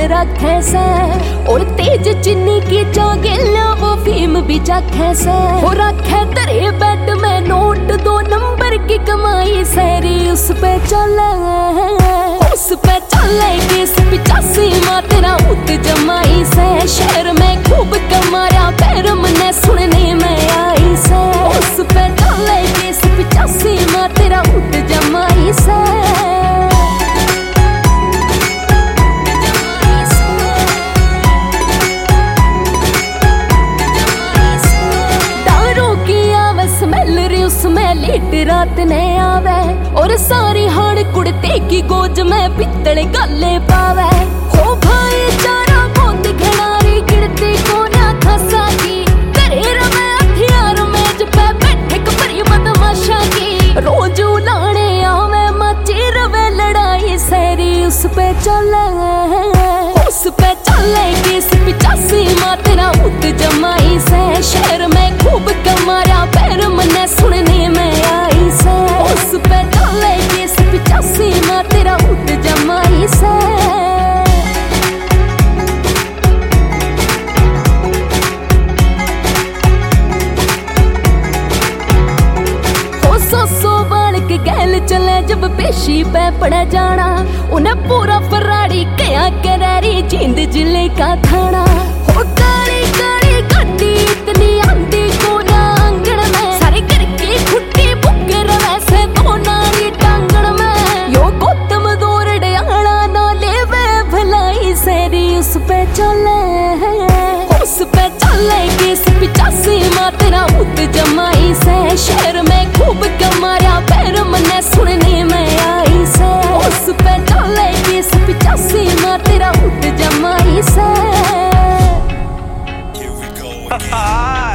रखे से, और तेज चीनी की चागिला वो फीम भी चखे से। हो रखे तेरे बेड में नोट 2 नंबर की कमाई सैरी उस पे चले, उस पे चले केस 85 माँ तेरा उत जमाई से। शहर में खूब कमाया पैर मने सुनने में आई से, उस पे चले केस 85 माँ तेरा उत जमाई से। उसमें लीट रात ने आवे, और सारी हाड़ कुड़ते की गोज में पित्तल गले पावे। हो भाई चारा बहुत घनारी गिरती को ना खसा की, तेरे रवे हथियार मेज पे बैठे कपरी बदमाशा की। रोज उलाने आवे मची रवे लड़ाई सैरी उस पे चले, उस पे चले केस 85 माँ तेरा उत जमाई से। शहर में खूब कमाया पैर मने सुनने में आई से, उस पे चले केस 85 माँ तेरा उत जमाई से। हो 100 बाल के गैल चले जब पेशी पे पड़ जाना, उन्हें पूरा फराड़ी कया करैरी जींद जिले का थाना। हो काली काली गड्डी इतनी आंधी को ना आंगन में, सारे करके खुट्टी बुक्कर वैसे तो नारी टांगन में। यो गौतम दौरड़े आला ना लेवे भलाई सैरी उस पे चले, उस पे चले केस 85 माँ तेरा उत जमाई से। शहर में खूब कमाया पैर मने सुनने में आई से, उस पे चले केस 85 माँ तेरा उत जमाई से।